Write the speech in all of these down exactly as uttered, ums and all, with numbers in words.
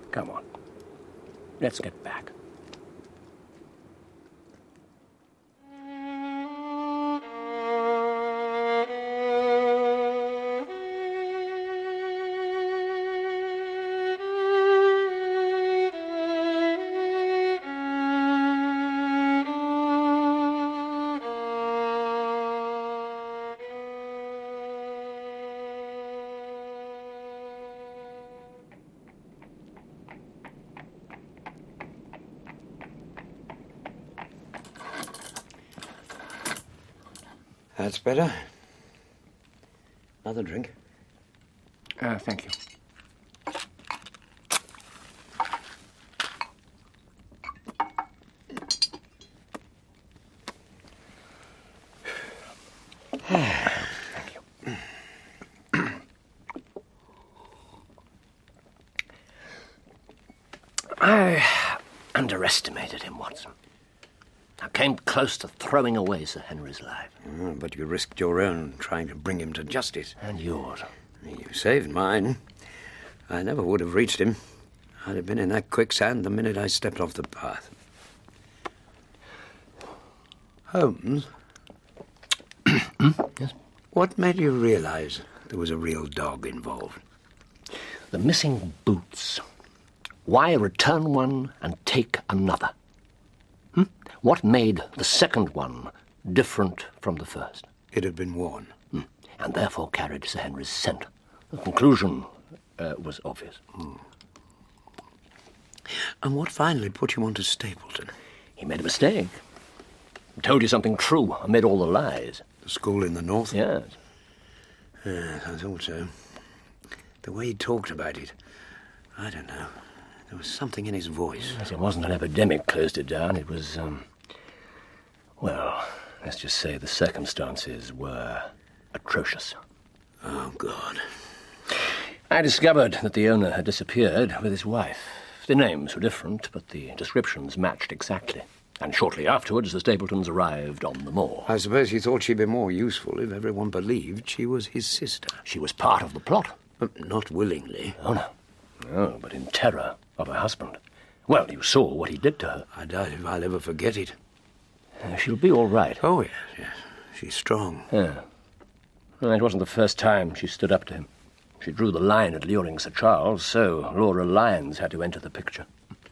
Come on. Let's get back. That's better. Another drink? Uh, thank you. Thank you. I underestimated him, Watson. I came close to throwing away Sir Henry's life. Oh, but you risked your own trying to bring him to justice. And yours. You saved mine. I never would have reached him. I'd have been in that quicksand the minute I stepped off the path. Holmes? Yes? What made you realize there was a real dog involved? The missing boots. Why return one and take another? Hmm? What made the second one different from the first? It had been worn. Hmm. And therefore carried Sir Henry's scent. The conclusion uh, was obvious. Hmm. And what finally put you onto Stapleton? He made a mistake. He told you something true amid all the lies. The school in the north? Yes. Yes, I thought so. The way he talked about it, I don't know. There was something in his voice. Yes, it wasn't an epidemic closed it down. It was, um... well, let's just say the circumstances were atrocious. Oh, God. I discovered that the owner had disappeared with his wife. The names were different, but the descriptions matched exactly. And shortly afterwards, the Stapletons arrived on the moor. I suppose he thought she'd be more useful if everyone believed she was his sister. She was part of the plot. But not willingly. Oh, no. No, but in terror of her husband. Well, you saw what he did to her. I doubt if I'll ever forget it. Uh, she'll be all right. Oh, yes, yes. She's strong. Yeah. Well, it wasn't the first time she stood up to him. She drew the line at luring Sir Charles, so Laura Lyons had to enter the picture.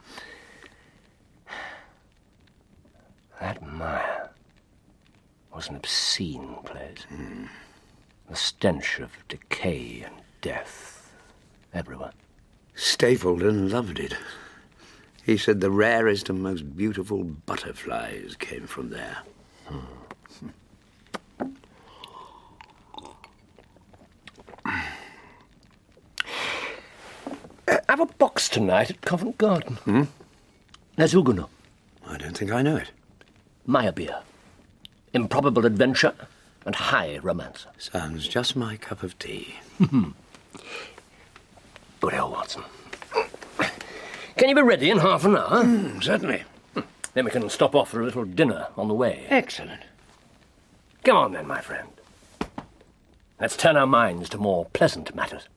That mire was an obscene place. Mm. The stench of decay and death everywhere. Stapleton loved it. He said the rarest and most beautiful butterflies came from there. Hmm. uh, have a box tonight at Covent Garden. Hmm? There's Huguenot. I don't think I know it. Meyerbeer. Improbable adventure and high romance. Sounds just my cup of tea. Good old Watson. Can you be ready in half an hour? Mm, certainly. Then we can stop off for a little dinner on the way. Excellent. Come on then, my friend. Let's turn our minds to more pleasant matters.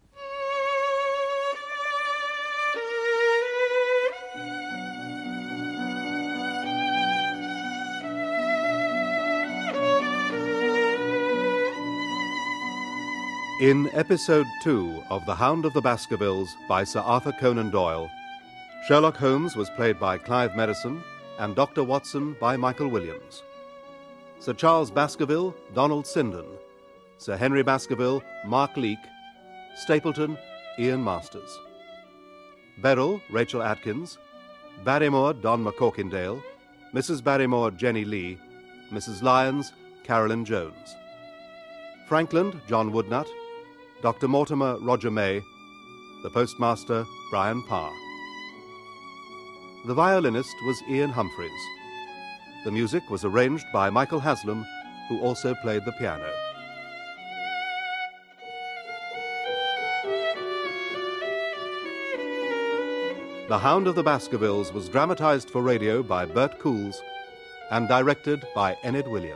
In Episode two of The Hound of the Baskervilles by Sir Arthur Conan Doyle, Sherlock Holmes was played by Clive Medicine and Doctor Watson by Michael Williams. Sir Charles Baskerville, Donald Sinden. Sir Henry Baskerville, Mark Leake. Stapleton, Ian Masters. Beryl, Rachel Atkins. Barrymore, Don McCorkindale. Missus Barrymore, Jenny Lee. Missus Lyons, Carolyn Jones. Frankland, John Woodnut. Doctor Mortimer, Roger May. The postmaster, Brian Parr. The violinist was Ian Humphreys. The music was arranged by Michael Haslam, who also played the piano. The Hound of the Baskervilles was dramatized for radio by Bert Coules and directed by Enid Williams.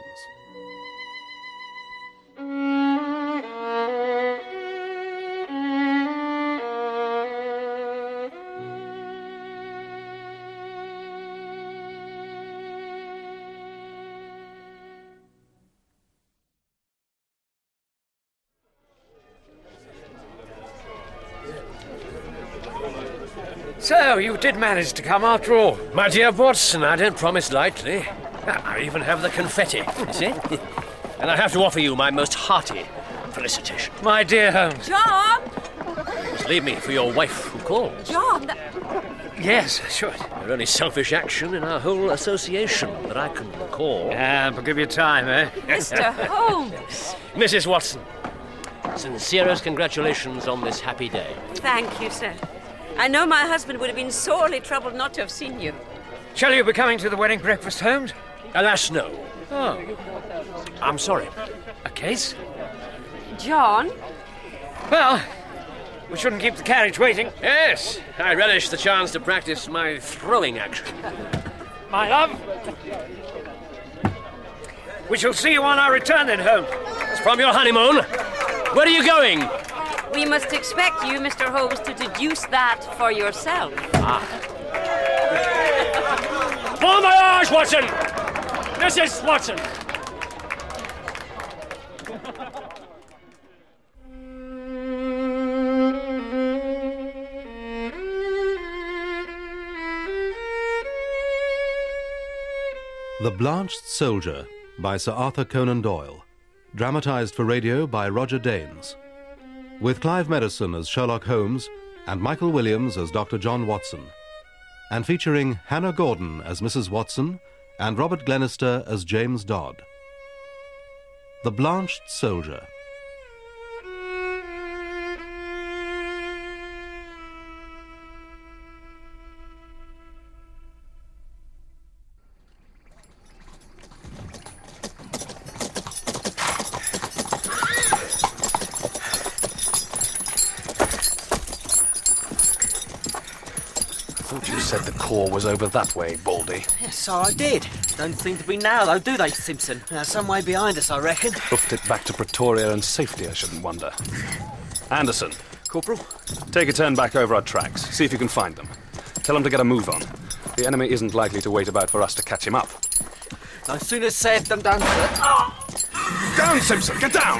So, you did manage to come after all. My dear Watson, I don't promise lightly. I even have the confetti, you see? And I have to offer you my most hearty felicitation. My dear Holmes. John! Just leave me for your wife who calls. John! Yes, sure. Your only selfish action in our whole association that I can recall. Ah, but give you time, eh? Mister Holmes! Missus Watson, sincerest congratulations on this happy day. Thank you, sir. I know my husband would have been sorely troubled not to have seen you. Shall you be coming to the wedding breakfast, Holmes? Alas, no. Oh. I'm sorry. A case? John? Well, we shouldn't keep the carriage waiting. Yes, I relish the chance to practice my throwing action. My love. We shall see you on our return then, Holmes. From your honeymoon. Where are you going? We must expect you, Mister Holmes, to deduce that for yourself. Ah. Bon voyage, Watson! Missus Watson! The Blanched Soldier by Sir Arthur Conan Doyle, dramatised for radio by Roger Danes, with Clive Medicine as Sherlock Holmes and Michael Williams as Doctor John Watson, and featuring Hannah Gordon as Missus Watson and Robert Glenister as James Dodd. The Blanched Soldier. You said the Corps was over that way, Baldy. Yes, so I did. Don't seem to be now, though, do they, Simpson? Uh, some way behind us, I reckon. Hoofed it back to Pretoria and safety, I shouldn't wonder. Anderson. Corporal? Take a turn back over our tracks. See if you can find them. Tell them to get a move on. The enemy isn't likely to wait about for us to catch him up. No sooner said than done, sir. Oh! Down, Simpson! Get down!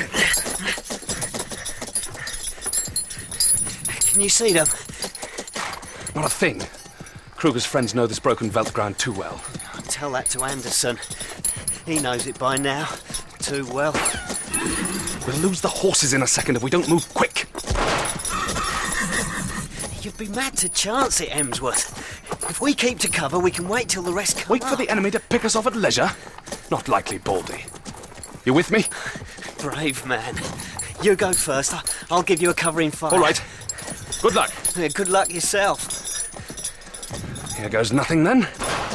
Can you see them? Not a thing. Kruger's friends know this broken veldt ground too well. Tell that to Anderson. He knows it by now. Too well. We'll lose the horses in a second if we don't move quick. You'd be mad to chance it, Emsworth. If we keep to cover, we can wait till the rest come Wait for up. the enemy to pick us off at leisure? Not likely, Baldy. You with me? Brave man. You go first. I- I'll give you a covering fire. All right. Good luck. Yeah, good luck yourself. Here goes nothing, then.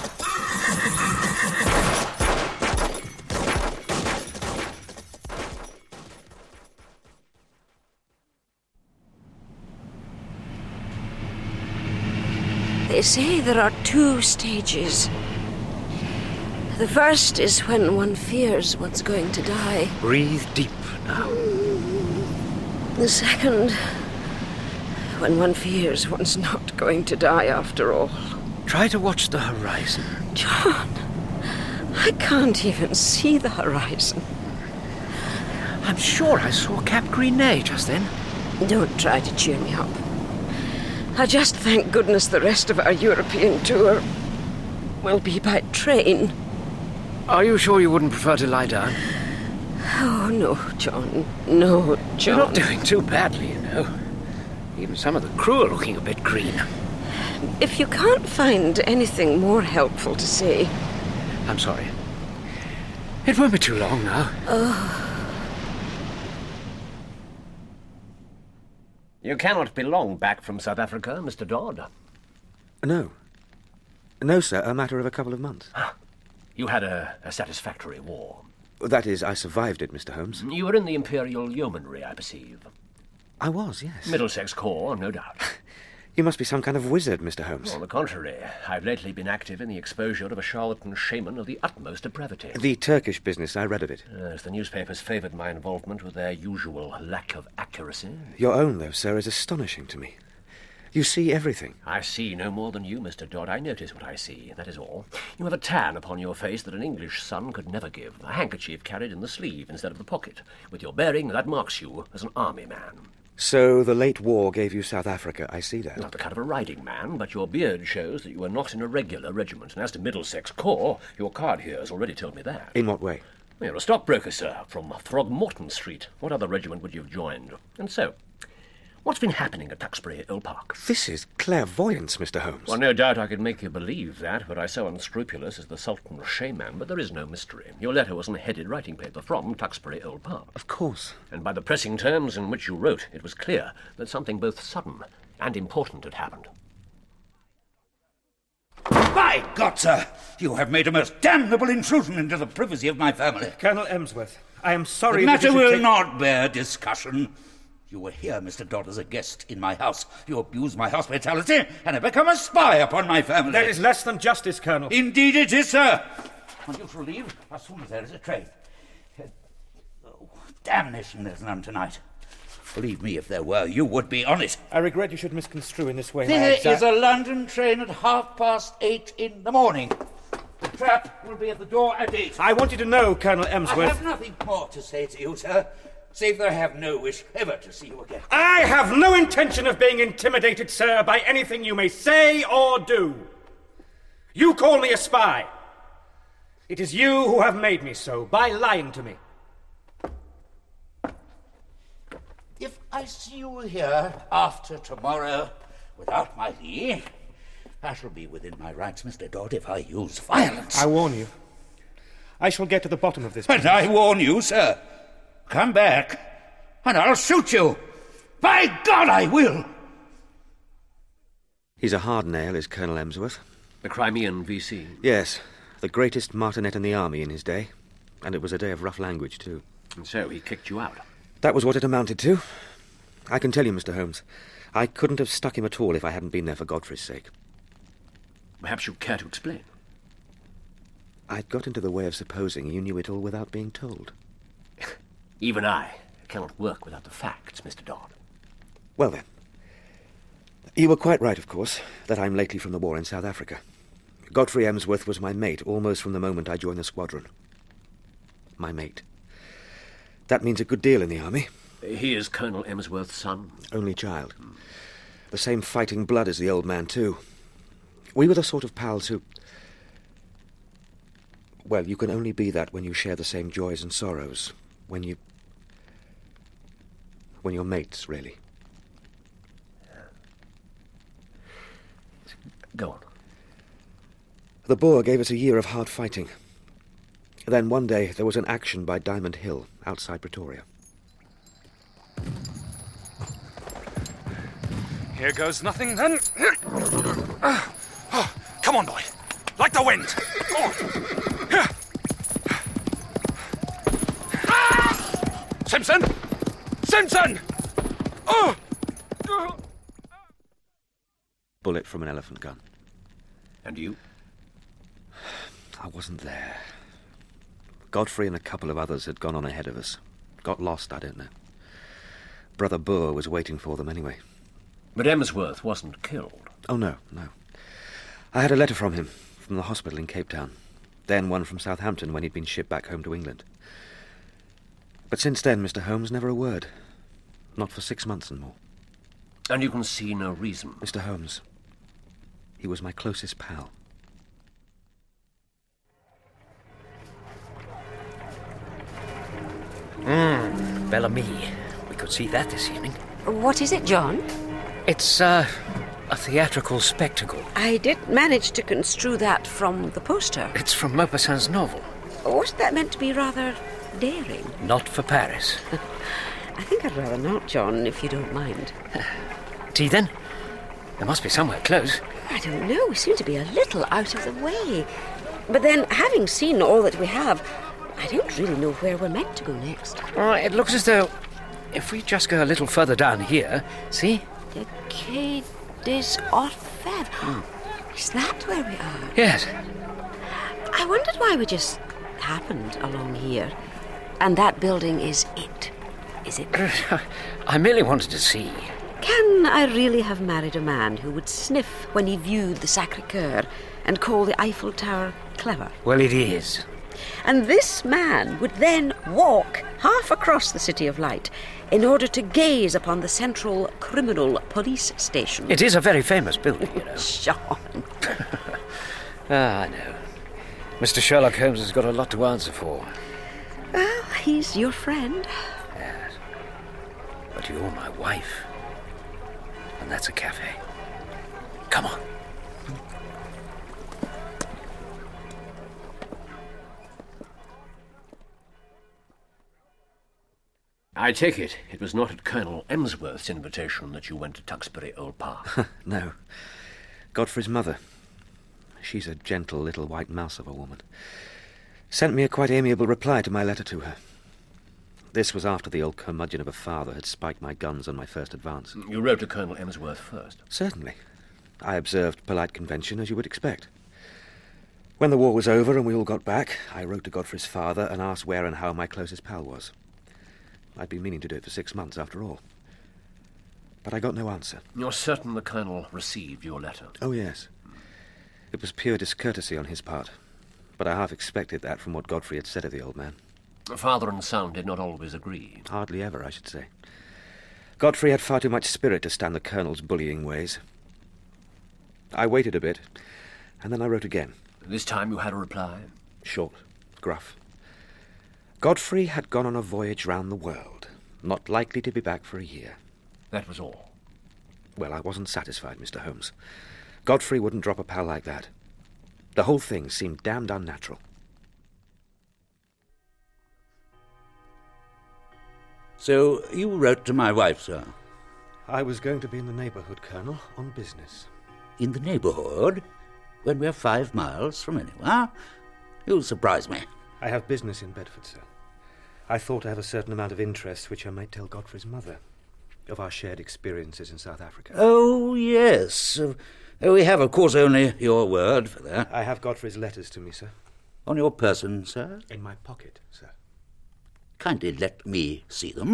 They say there are two stages. The first is when one fears one's going to die. Breathe deep now. The second, when one fears one's not going to die after all. Try to watch the horizon. John, I can't even see the horizon. I'm sure I saw Cap Greenay just then. Don't try to cheer me up. I just thank goodness the rest of our European tour will be by train. Are you sure you wouldn't prefer to lie down? Oh, no, John. No, John. You're not doing too badly, you know. Even some of the crew are looking a bit green. If you can't find anything more helpful to say... I'm sorry. It won't be too long now. Oh. You cannot be long back from South Africa, Mister Dodd. No. No, sir, a matter of a couple of months. You had a, a satisfactory war. That is, I survived it, Mister Holmes. You were in the Imperial Yeomanry, I perceive. I was, yes. Middlesex Corps, no doubt. You must be some kind of wizard, Mister Holmes. On the contrary, I've lately been active in the exposure of a charlatan shaman of the utmost depravity. The Turkish business, I read of it. Yes, the newspapers favoured my involvement with their usual lack of accuracy. Your own, though, sir, is astonishing to me. You see everything. I see no more than you, Mister Dodd. I notice what I see, that is all. You have a tan upon your face that an English sun could never give, a handkerchief carried in the sleeve instead of the pocket. With your bearing, that marks you as an army man. So the late war gave you South Africa, I see that. Not the cut of a riding man, but your beard shows that you were not in a regular regiment. And as to Middlesex Corps, your card here has already told me that. In what way? You're a stockbroker, sir, from Throgmorton Street. What other regiment would you have joined? And so, what's been happening at Tuxbury Old Park? This is clairvoyance, Mister Holmes. Well, no doubt I could make you believe that, were I so unscrupulous as the Sultan Shaman, but there is no mystery. Your letter was on headed writing paper from Tuxbury Old Park. Of course. And by the pressing terms in which you wrote, it was clear that something both sudden and important had happened. By God, sir, you have made a most damnable intrusion into the privacy of my family. Colonel Emsworth, I am sorry The that matter you should will take... not bear discussion. You were here, Mister Dodd, as a guest in my house. You abuse my hospitality and have become a spy upon my family. That is less than justice, Colonel. Indeed it is, sir. And you shall leave as soon as there is a train. Oh, damnation, there's none tonight. Believe me, if there were, you would be on it. I regret you should misconstrue in this way. There my is a London train at half past eight in the morning. The trap will be at the door at eight. I want you to know, Colonel I Emsworth... have nothing more to say to you, sir, save that I have no wish ever to see you again. I have no intention of being intimidated, sir, by anything you may say or do. You call me a spy. It is you who have made me so, by lying to me. If I see you here after tomorrow without my leave, I shall be within my rights, Mister Dodd, if I use violence. I warn you. I shall get to the bottom of this. And I warn you, sir, come back, and I'll shoot you. By God, I will! He's a hard nail, is Colonel Emsworth. The Crimean V C. Yes, the greatest martinet in the army in his day. And it was a day of rough language, too. And so he kicked you out. That was what it amounted to. I can tell you, Mister Holmes, I couldn't have stuck him at all if I hadn't been there for Godfrey's sake. Perhaps you care to explain. I'd got into the way of supposing you knew it all without being told. Even I cannot work without the facts, Mister Dodd. Well, then. You were quite right, of course, that I'm lately from the war in South Africa. Godfrey Emsworth was my mate almost from the moment I joined the squadron. My mate. That means a good deal in the army. He is Colonel Emsworth's son? Only child. The same fighting blood as the old man, too. We were the sort of pals who... Well, you can only be that when you share the same joys and sorrows. When you... When you're mates, really. Go on. The Boer gave us a year of hard fighting. Then one day there was an action by Diamond Hill, outside Pretoria. Here goes nothing, then. Oh, oh, come on, boy. Like the wind. Oh. Ah! Simpson! Simpson! Oh! Bullet from an elephant gun. And you? I wasn't there. Godfrey and a couple of others had gone on ahead of us. Got lost, I don't know. Brother Boer was waiting for them anyway. But Emsworth wasn't killed. Oh, no, no. I had a letter from him, from the hospital in Cape Town. Then one from Southampton when he'd been shipped back home to England. But since then, Mister Holmes, never a word. Not for six months and more. And you can see no reason? Mister Holmes, he was my closest pal. Hmm, Bellamy. We could see that this evening. What is it, John? It's, uh, a theatrical spectacle. I did manage to construe that from the poster. It's from Maupassant's novel. Wasn't that meant to be rather daring? Not for Paris. I think I'd rather not, John, if you don't mind. Tea, then? There must be somewhere close. I don't know. We seem to be a little out of the way. But then, having seen all that we have, I don't really know where we're meant to go next. Uh, it looks as though if we just go a little further down here, see? The Quai des Orfèvres. Mm. Is that where we are? Yes. I wondered why we just happened along here. And that building is it. Is it? I merely wanted to see. Can I really have married a man who would sniff when he viewed the Sacré-Cœur and call the Eiffel Tower clever? Well, it is. And this man would then walk half across the City of Light in order to gaze upon the Central Criminal Police Station. It is a very famous building, you know. Sean. Ah, I know. Mister Sherlock Holmes has got a lot to answer for. Well, he's your friend. Yes. But you're my wife. And that's a cafe. Come on. I take it it was not at Colonel Emsworth's invitation that you went to Tuxbury Old Park. No. Godfrey's mother. She's a gentle little white mouse of a woman. Sent me a quite amiable reply to my letter to her. This was after the old curmudgeon of a father had spiked my guns on my first advance. You wrote to Colonel Emsworth first? Certainly. I observed polite convention, as you would expect. When the war was over and we all got back, I wrote to Godfrey's father and asked where and how my closest pal was. I'd been meaning to do it for six months, after all. But I got no answer. You're certain the Colonel received your letter? Oh, yes. It was pure discourtesy on his part, but I half expected that from what Godfrey had said of the old man. Father and son did not always agree. Hardly ever, I should say. Godfrey had far too much spirit to stand the Colonel's bullying ways. I waited a bit, and then I wrote again. This time you had a reply? Short, gruff. Godfrey had gone on a voyage round the world, not likely to be back for a year. That was all? Well, I wasn't satisfied, Mister Holmes. Godfrey wouldn't drop a pal like that. The whole thing seemed damned unnatural. So you wrote to my wife, sir? I was going to be in the neighbourhood, Colonel, on business. In the neighbourhood? When we're five miles from anywhere? You surprise me. I have business in Bedford, sir. I thought I have a certain amount of interest which I might tell Godfrey's mother of our shared experiences in South Africa. Oh, yes. Uh, we have, of course, only your word for that. I have Godfrey's letters to me, sir. On your person, sir? In my pocket, sir. Kindly let me see them.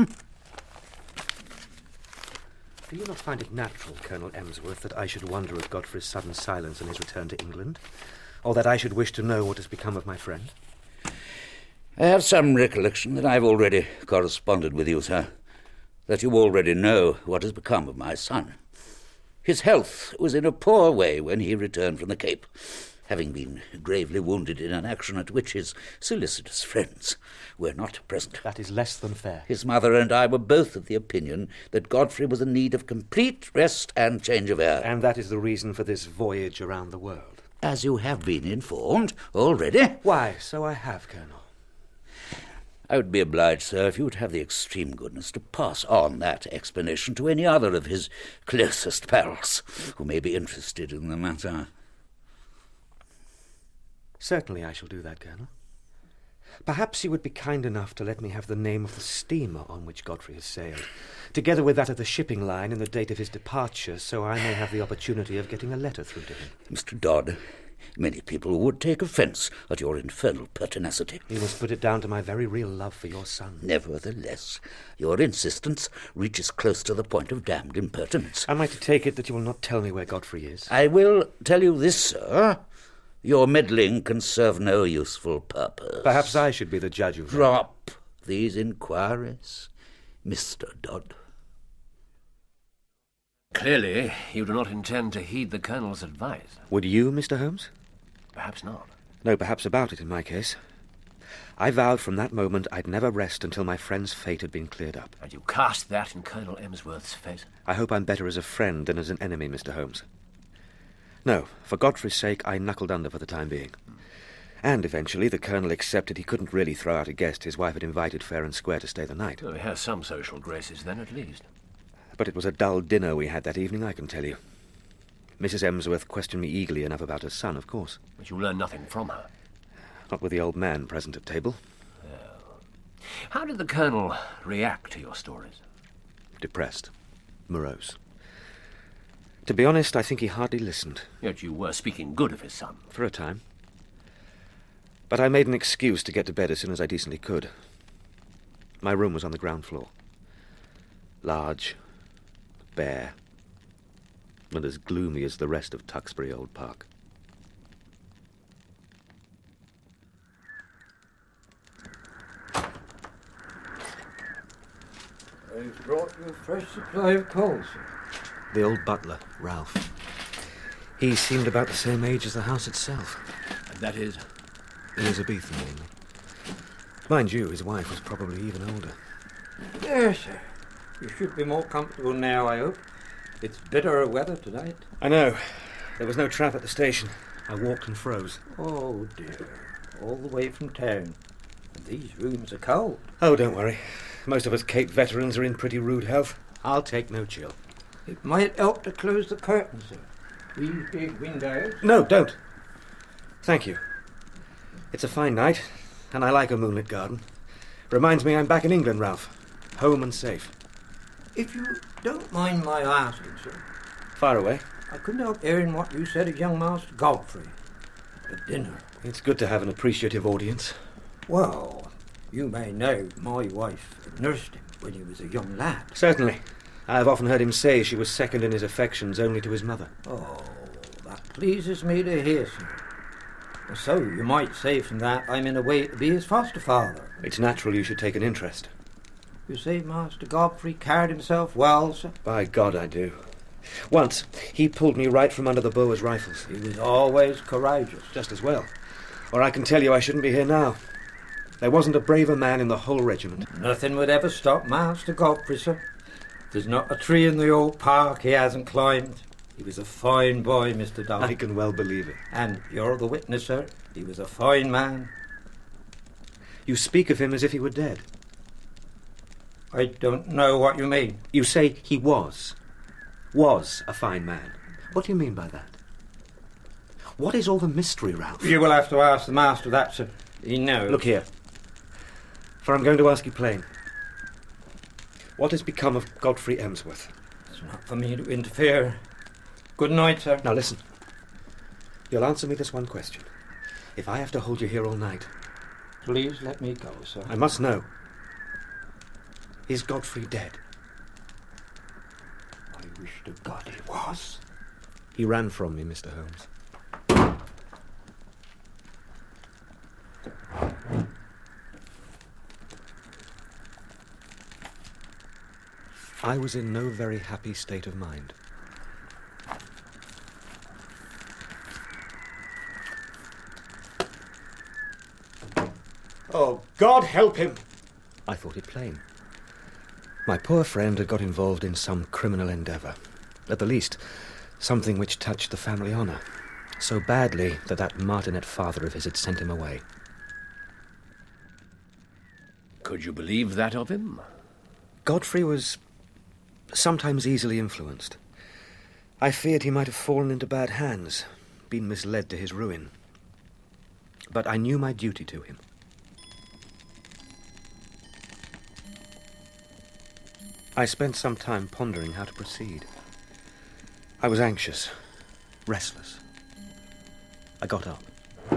Do you not find it natural, Colonel Emsworth, that I should wonder at Godfrey's sudden silence on his return to England? Or that I should wish to know what has become of my friend? I have some recollection that I've already corresponded with you, sir. That you already know what has become of my son. His health was in a poor way when he returned from the Cape, having been gravely wounded in an action at which his solicitous friends were not present. That is less than fair. His mother and I were both of the opinion that Godfrey was in need of complete rest and change of air. And that is the reason for this voyage around the world. As you have been informed already. Why, so I have, Colonel. I would be obliged, sir, if you would have the extreme goodness to pass on that explanation to any other of his closest pals who may be interested in the matter. Certainly I shall do that, Colonel. Perhaps you would be kind enough to let me have the name of the steamer on which Godfrey has sailed, together with that of the shipping line and the date of his departure, so I may have the opportunity of getting a letter through to him. Mister Dodd, many people would take offence at your infernal pertinacity. You must put it down to my very real love for your son. Nevertheless, your insistence reaches close to the point of damned impertinence. Am I to take it that you will not tell me where Godfrey is? I will tell you this, sir. Your meddling can serve no useful purpose. Perhaps I should be the judge of... Drop these inquiries, Mister Dodd. Clearly, you do not intend to heed the Colonel's advice. Would you, Mister Holmes? Perhaps not. No, perhaps about it in my case. I vowed from that moment I'd never rest until my friend's fate had been cleared up. And you cast that in Colonel Emsworth's face? I hope I'm better as a friend than as an enemy, Mister Holmes. No, for Godfrey's sake, I knuckled under for the time being. And eventually the Colonel accepted he couldn't really throw out a guest his wife had invited fair and square to stay the night. Well, he has some social graces then, at least. But it was a dull dinner we had that evening, I can tell you. Missus Emsworth questioned me eagerly enough about her son, of course. But you learned nothing from her? Not with the old man present at table. Oh. How did the Colonel react to your stories? Depressed. Morose. To be honest, I think he hardly listened. Yet you were speaking good of his son. For a time. But I made an excuse to get to bed as soon as I decently could. My room was on the ground floor. Large, bare, and as gloomy as the rest of Tuxbury Old Park. Who's brought you a fresh supply of coal, sir? The old butler, Ralph. He seemed about the same age as the house itself. And that is? Elizabethan, mainly. Mind you, his wife was probably even older. Yes, sir. You should be more comfortable now, I hope. It's bitterer weather tonight. I know. There was no trap at the station. I walked and froze. Oh, dear. All the way from town. And these rooms are cold. Oh, don't worry. Most of us Cape veterans are in pretty rude health. I'll take no chill. It might help to close the curtains, sir. These big windows. No, don't. Thank you. It's a fine night, and I like a moonlit garden. Reminds me I'm back in England, Ralph. Home and safe. If you don't mind my asking, sir. Far away. I couldn't help hearing what you said of young Master Godfrey at dinner. It's good to have an appreciative audience. Well, you may know my wife had nursed him when he was a young lad. Certainly. I have often heard him say she was second in his affections only to his mother. Oh, that pleases me to hear, sir. So you might say from that I'm in a way to be his foster father. It's natural you should take an interest. You say Master Godfrey carried himself well, sir? By God, I do. Once, he pulled me right from under the Boers' rifles. He was always courageous. Just as well. Or I can tell you I shouldn't be here now. There wasn't a braver man in the whole regiment. Nothing would ever stop Master Godfrey, sir. There's not a tree in the old park he hasn't climbed. He was a fine boy, Mister Dodd. I can well believe it. And you're the witness, sir. He was a fine man. You speak of him as if he were dead. I don't know what you mean. You say he was. Was a fine man. What do you mean by that? What is all the mystery, Ralph? You will have to ask the master that, sir. He knows. Look here. For I'm going to ask you plain. What has become of Godfrey Emsworth? It's not for me to interfere. Good night, sir. Now listen. You'll answer me this one question. If I have to hold you here all night... Please let me go, sir. I must know. Is Godfrey dead? I wish to God he was. He ran from me, Mister Holmes. I was in no very happy state of mind. Oh, God help him! I thought it plain. My poor friend had got involved in some criminal endeavour. At the least, something which touched the family honour. So badly that that martinet father of his had sent him away. Could you believe that of him? Godfrey was sometimes easily influenced. I feared he might have fallen into bad hands, been misled to his ruin. But I knew my duty to him. I spent some time pondering how to proceed. I was anxious, restless. I got up.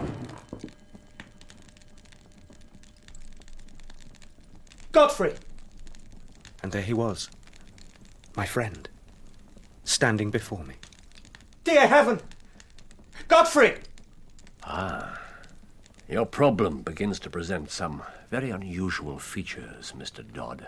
Godfrey! And there he was, my friend, standing before me. Dear heaven! Godfrey! Ah, your problem begins to present some very unusual features, Mister Dodd.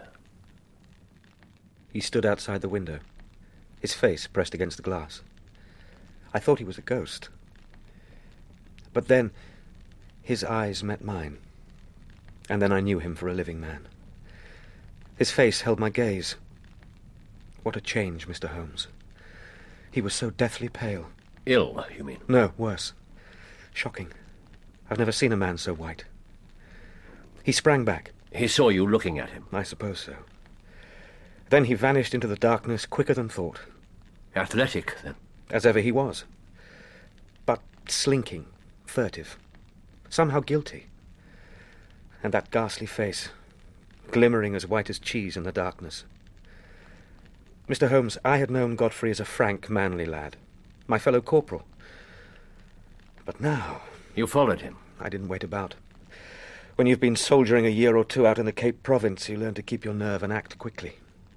He stood outside the window, his face pressed against the glass. I thought he was a ghost. But then, his eyes met mine, and then I knew him for a living man. His face held my gaze. What a change, Mister Holmes. He was so deathly pale. Ill, you mean? No, worse. Shocking. I've never seen a man so white. He sprang back. He saw you looking at him? I suppose so. Then he vanished into the darkness quicker than thought. Athletic, then? As ever he was. But slinking, furtive, somehow guilty. And that ghastly face, glimmering as white as cheese in the darkness. Mister Holmes, I had known Godfrey as a frank, manly lad, my fellow corporal. But now... You followed him? I didn't wait about. When you've been soldiering a year or two out in the Cape Province, you learn to keep your nerve and act quickly.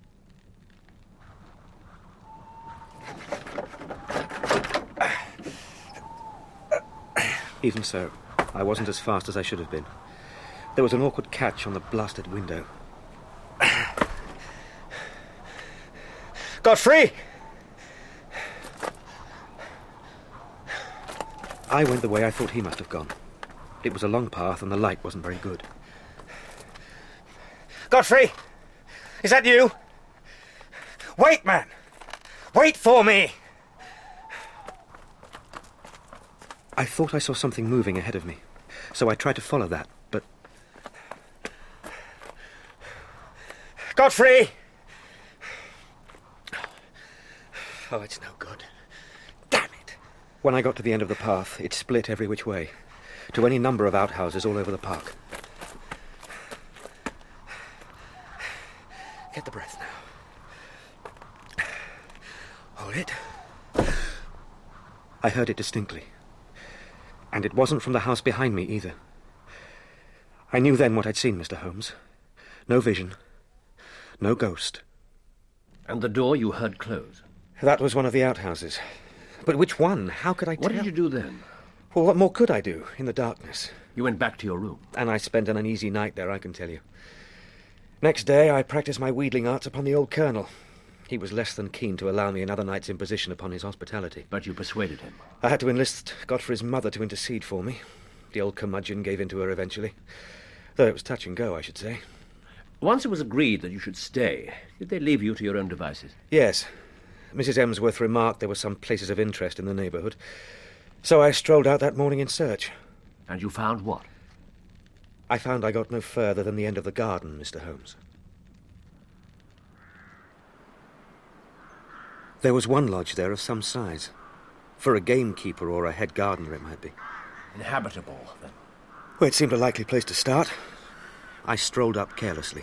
Even so, I wasn't as fast as I should have been. There was an awkward catch on the blasted window. Godfrey! I went the way I thought he must have gone. It was a long path and the light wasn't very good. Godfrey! Is that you? Wait, man! Wait for me! I thought I saw something moving ahead of me, so I tried to follow that, but... Godfrey! Oh, it's no good. Damn it! When I got to the end of the path, it split every which way, to any number of outhouses all over the park. Get the breath now. Hold it. I heard it distinctly. And it wasn't from the house behind me either. I knew then what I'd seen, Mister Holmes. No vision. No ghost. And the door you heard close? That was one of the outhouses. But which one? How could I tell? What did you do then? Well, what more could I do in the darkness? You went back to your room? And I spent an uneasy night there, I can tell you. Next day, I practiced my wheedling arts upon the old colonel. He was less than keen to allow me another night's imposition upon his hospitality. But you persuaded him? I had to enlist Godfrey's mother to intercede for me. The old curmudgeon gave in to her eventually. Though it was touch and go, I should say. Once it was agreed that you should stay, did they leave you to your own devices? Yes. Missus Emsworth remarked there were some places of interest in the neighbourhood. So I strolled out that morning in search. And you found what? I found I got no further than the end of the garden, Mister Holmes. There was one lodge there of some size. For a gamekeeper or a head gardener, it might be. Inhabitable, then? Well, it seemed a likely place to start. I strolled up carelessly.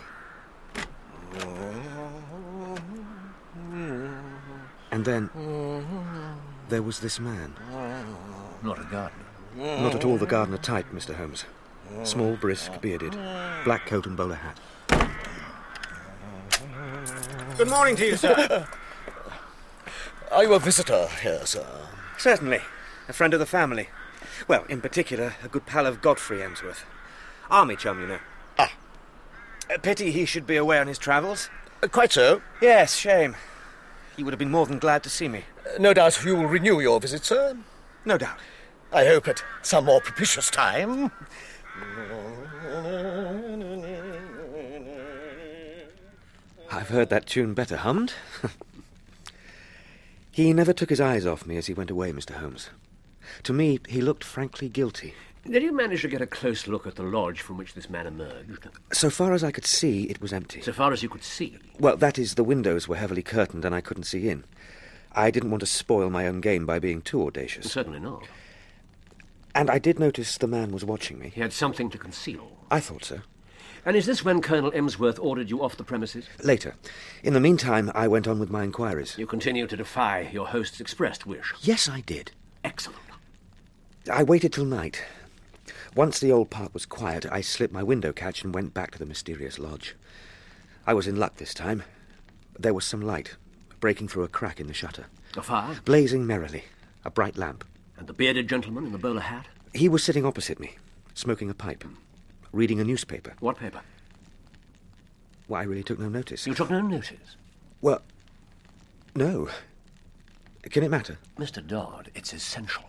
And then there was this man. Not a gardener? Not at all the gardener type, Mister Holmes. Small, brisk, bearded, black coat and bowler hat. Good morning to you, sir. Are you a visitor here, sir? Certainly. A friend of the family. Well, in particular, a good pal of Godfrey Emsworth. Army chum, you know. Ah. A pity he should be away on his travels. Uh, quite so. Yes, shame. He would have been more than glad to see me. Uh, no doubt you will renew your visit, sir? No doubt. I hope at some more propitious time. I've heard that tune better hummed. He never took his eyes off me as he went away, Mister Holmes. To me, he looked frankly guilty. Did you manage to get a close look at the lodge from which this man emerged? So far as I could see, it was empty. So far as you could see? Well, that is, the windows were heavily curtained and I couldn't see in. I didn't want to spoil my own game by being too audacious. Certainly not. And I did notice the man was watching me. He had something to conceal? I thought so. And is this when Colonel Emsworth ordered you off the premises? Later. In the meantime, I went on with my inquiries. You continued to defy your host's expressed wish? Yes, I did. Excellent. I waited till night. Once the old park was quiet, I slipped my window catch and went back to the mysterious lodge. I was in luck this time. There was some light, breaking through a crack in the shutter. A fire? Blazing merrily. A bright lamp. And the bearded gentleman in the bowler hat? He was sitting opposite me, smoking a pipe, reading a newspaper. What paper? Well, I really took no notice. You took no notice? Well, no. Can it matter? Mister Dodd, it's essential.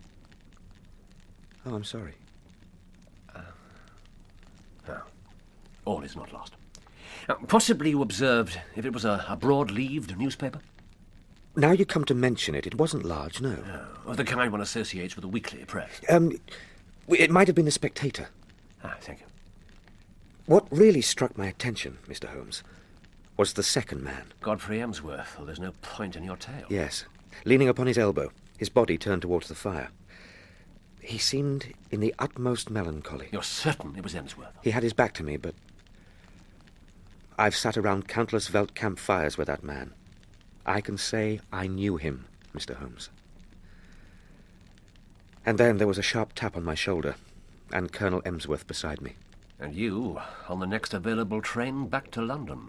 Oh, I'm sorry. Uh, no. All is not lost. Uh, possibly you observed if it was a, a broad-leaved newspaper? Now you come to mention it, it wasn't large, no. No, of the kind one associates with a weekly press. Um, it might have been The Spectator. Ah, thank you. What really struck my attention, Mister Holmes, was the second man. Godfrey Emsworth, well, there's no point in your tale. Yes, leaning upon his elbow, his body turned towards the fire. He seemed in the utmost melancholy. You're certain it was Emsworth? He had his back to me, but I've sat around countless Veld camp fires with that man. I can say I knew him, Mister Holmes. And then there was a sharp tap on my shoulder, and Colonel Emsworth beside me. And you on the next available train back to London.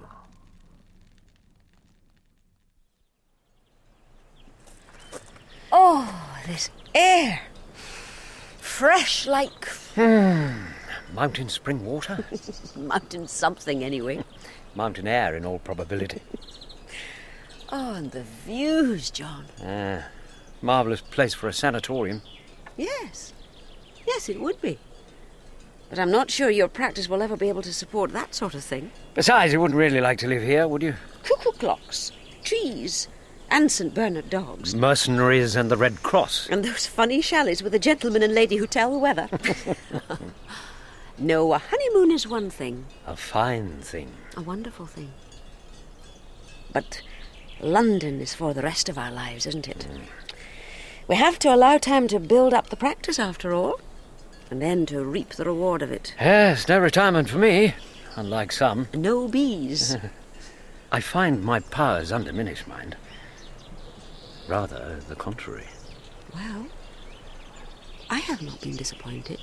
Oh, this air. Fresh like... Hmm. Mountain spring water? Mountain something, anyway. Mountain air, in all probability. Oh, and the views, John. Ah, marvellous place for a sanatorium. Yes. Yes, it would be. But I'm not sure your practice will ever be able to support that sort of thing. Besides, you wouldn't really like to live here, would you? Cuckoo clocks, trees, and Saint Bernard dogs. Mercenaries and the Red Cross. And those funny chalets with the gentleman and lady who tell the weather. No, a honeymoon is one thing. A fine thing. A wonderful thing. But London is for the rest of our lives, isn't it? Mm. We have to allow time to build up the practice, after all, and then to reap the reward of it. Yes, no retirement for me, unlike some. No bees. I find my powers undiminished, mind. Rather the contrary. Well, I have not been disappointed.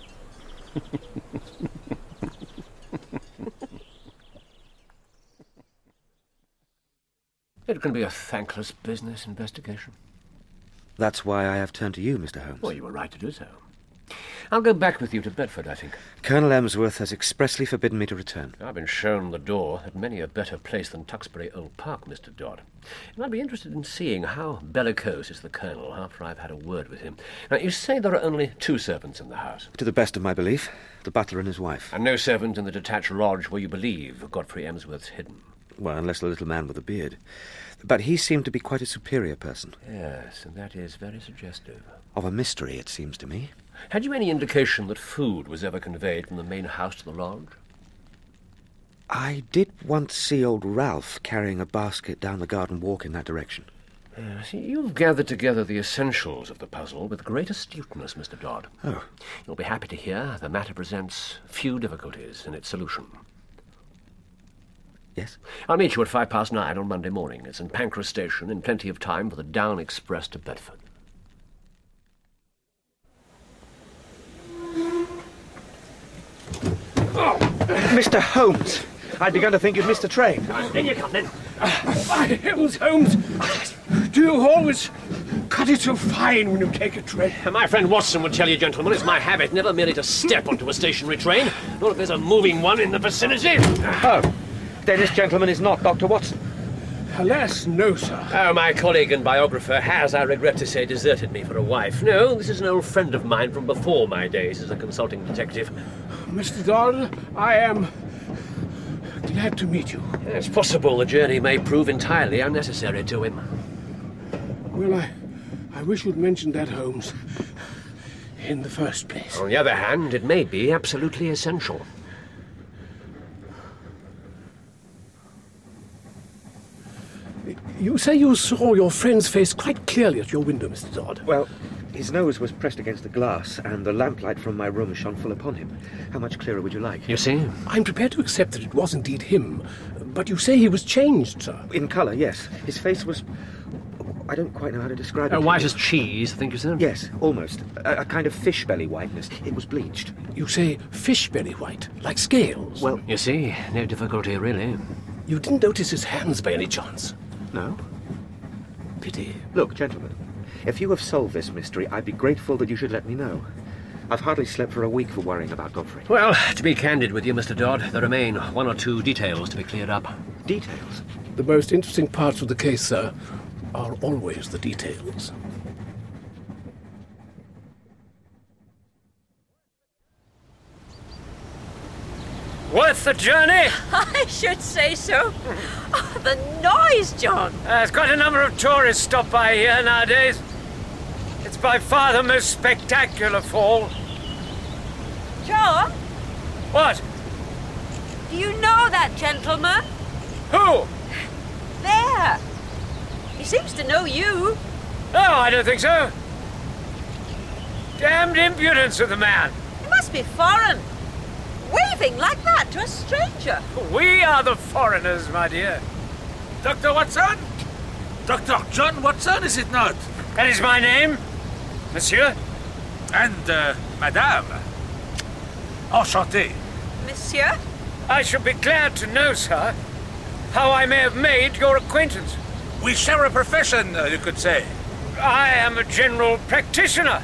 It can be a thankless business, investigation. That's why I have turned to you, Mister Holmes. Well, you were right to do so. I'll go back with you to Bedford, I think. Colonel Emsworth has expressly forbidden me to return. I've been shown the door at many a better place than Tuxbury Old Park, Mister Dodd. And I'd be interested in seeing how bellicose is the Colonel after I've had a word with him. Now, you say there are only two servants in the house. To the best of my belief, the butler and his wife. And no servant in the detached lodge where you believe Godfrey Emsworth's hidden. Well, unless the little man with the beard. But he seemed to be quite a superior person. Yes, and that is very suggestive. Of a mystery, it seems to me. Had you any indication that food was ever conveyed from the main house to the lodge? I did once see old Ralph carrying a basket down the garden walk in that direction. Uh, see, you've gathered together the essentials of the puzzle with great astuteness, Mister Dodd. Oh. You'll be happy to hear the matter presents few difficulties in its solution. Yes? I'll meet you at five past nine on Monday morning. It's in Pancras Station, in plenty of time for the down express to Bedford. Oh, Mister Holmes! I'd begun to think you'd missed the train. In you come, then. My heavens, Holmes! Do you always cut it so fine when you take a train? My friend Watson would tell you, gentlemen, it's my habit never merely to step onto a stationary train, nor if there's a moving one in the vicinity. Oh, then this gentleman is not Doctor Watson. Alas, no, sir. Oh, my colleague and biographer has, I regret to say, deserted me for a wife. No, this is an old friend of mine from before my days as a consulting detective. Mister Dodd, I am glad to meet you. It's possible the journey may prove entirely unnecessary to him. Well, I, I wish you'd mentioned that, Holmes, in the first place. On the other hand, it may be absolutely essential. You say you saw your friend's face quite clearly at your window, Mister Dodd. Well, his nose was pressed against the glass, and the lamplight from my room shone full upon him. How much clearer would you like? You see? I'm prepared to accept that it was indeed him, but you say he was changed, sir. In colour, yes. His face was... I don't quite know how to describe it. Uh, white as cheese, I think you said? Yes, almost. A, a kind of fish belly whiteness. It was bleached. You say fish belly white, like scales? Well, you see, no difficulty, really. You didn't notice his hands by any chance? No? Pity. Look, gentlemen, if you have solved this mystery, I'd be grateful that you should let me know. I've hardly slept for a week for worrying about Godfrey. Well, to be candid with you, Mister Dodd, there remain one or two details to be cleared up. Details? The most interesting parts of the case, sir, are always the details. Worth the journey? I should say so. Oh, the noise, John. Uh, there's quite a number of tourists stop by here nowadays. It's by far the most spectacular fall. John? What? Do you know that gentleman? Who? There. He seems to know you. Oh, I don't think so. Damned impudence of the man. He must be foreign. Waving like that to a stranger. We are the foreigners, my dear. Doctor Watson? Doctor John Watson, is it not? That is my name, monsieur. And, uh, madame. Enchanté. Monsieur? I should be glad to know, sir, how I may have made your acquaintance. We share a profession, uh, you could say. I am a general practitioner.